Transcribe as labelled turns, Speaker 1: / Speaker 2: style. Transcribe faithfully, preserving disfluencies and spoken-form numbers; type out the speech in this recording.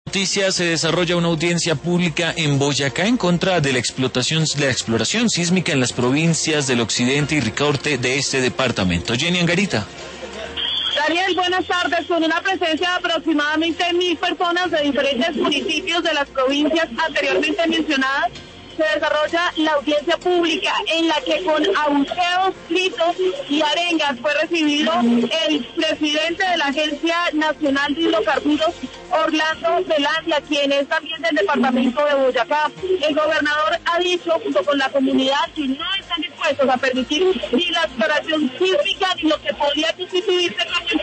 Speaker 1: Noticias: se desarrolla una audiencia pública en Boyacá en contra de la explotación, la exploración sísmica en las provincias del occidente y Ricaurte de este departamento. Jenny Angarita.
Speaker 2: Daniel, buenas tardes. Con una presencia de aproximadamente mil personas de diferentes municipios de las provincias anteriormente mencionadas, se desarrolla la audiencia pública en la que con abucheos, gritos y arengas fue recibido el presidente de la Agencia Nacional de Hidrocarburos, Orlando Velandia, quien es también del departamento de Boyacá. El gobernador ha dicho, junto con la comunidad, que no están dispuestos a permitir ni la exploración sísmica ni lo que podría constituirse como